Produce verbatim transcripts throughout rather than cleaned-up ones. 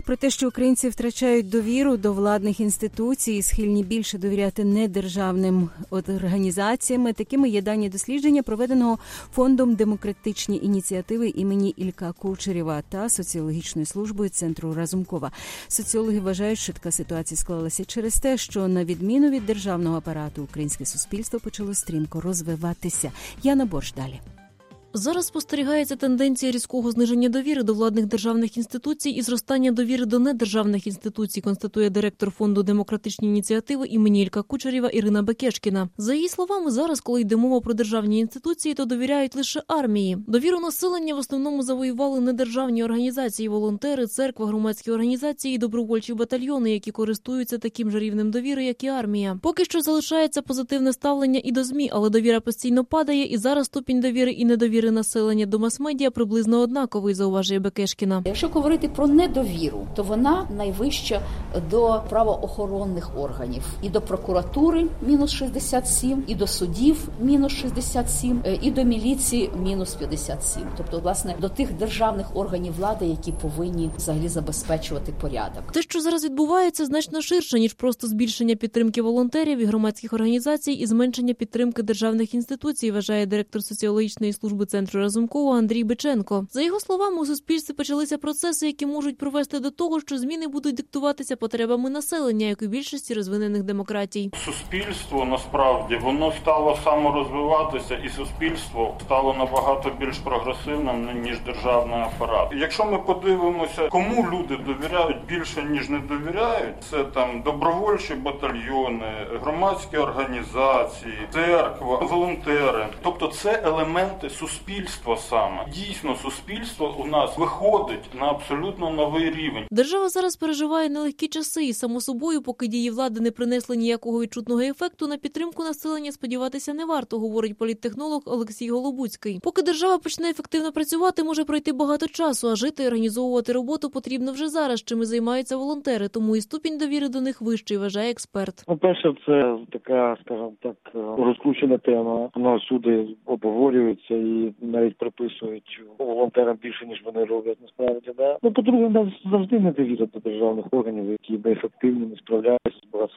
Про те, що українці втрачають довіру до владних інституцій і схильні більше довіряти недержавним організаціям, такими є дані дослідження, проведеного Фондом демократичні ініціативи імені Ілька Кучерєва та соціологічною службою Центру Разумкова. Соціологи вважають, що така ситуація склалася через те, що на відміну від державного апарату українське суспільство почало стрімко розвиватися. Яна Борщ далі. Зараз спостерігається тенденція різкого зниження довіри до владних державних інституцій і зростання довіри до недержавних інституцій, констатує директор Фонду демократичні ініціативи імені Ілька Кучерєва Ірина Бекешкіна. За її словами, зараз, коли йде мова про державні інституції, то довіряють лише армії. Довіру населення в основному завоювали недержавні організації, волонтери, церква, громадські організації і добровольчі батальйони, які користуються таким же рівнем довіри, як і армія. Поки що залишається позитивне ставлення і до ЗМІ, але довіра постійно падає, і зараз ступінь довіри і недовіри населення до мас-медіа приблизно однаковий, зауважує Бекешкіна. Якщо говорити про недовіру, то вона найвища до правоохоронних органів. І до прокуратури – мінус шістдесят сім, і до судів – мінус шістдесят сім, і до міліції – мінус п'ятдесят сім. Тобто, власне, до тих державних органів влади, які повинні взагалі забезпечувати порядок. Те, що зараз відбувається, значно ширше, ніж просто збільшення підтримки волонтерів і громадських організацій і зменшення підтримки державних інституцій, вважає директор соціологічної служби Центру Разумкова Андрій Биченко. За його словами, у суспільстві почалися процеси, які можуть привести до того, що зміни будуть диктуватися потребами населення, як у більшості розвинених демократій. Суспільство, насправді, воно стало саморозвиватися, і суспільство стало набагато більш прогресивним, ніж державний апарат. Якщо ми подивимося, кому люди довіряють більше, ніж не довіряють, це там добровольчі батальйони, громадські організації, церква, волонтери. Тобто це елементи суспільства. Суспільство саме. Дійсно, суспільство у нас виходить на абсолютно новий рівень. Держава зараз переживає нелегкі часи і, само собою, поки дії влади не принесли ніякого відчутного ефекту, на підтримку населення сподіватися не варто, говорить політтехнолог Олексій Голобуцький. Поки держава почне ефективно працювати, може пройти багато часу, а жити і організовувати роботу потрібно вже зараз, чим і займаються волонтери, тому і ступінь довіри до них вищий, вважає експерт. По-перше, це така, скажімо так, розкручена тема. Вона всюди обговорюється і навіть приписують волонтерам більше, ніж вони роблять, насправді. Да? Ну, по-друге, нас завжди не довірять до державних органів, які неефективно не справляються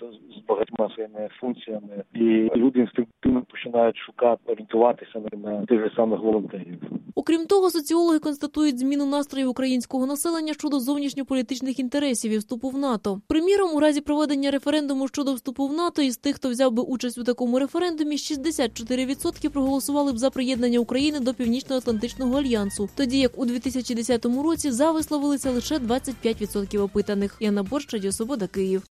з багатьма своїми функціями. І люди інстинктивно починають шукати, орієнтуватися на тих же самих волонтерів. Окрім того, соціологи констатують зміну настроїв українського населення щодо зовнішньополітичних інтересів і вступу в НАТО. Приміром, у разі проведення референдуму щодо вступу в НАТО, із тих, хто взяв би участь у такому референдумі, шістдесят чотири відсотки проголосували б за приєднання України до Північно-Атлантичного альянсу, тоді як у дві тисячі десятому році за висловилися лише двадцять п'ять відсотків опитаних. Яна Борщ, Радіо Свобода, Київ.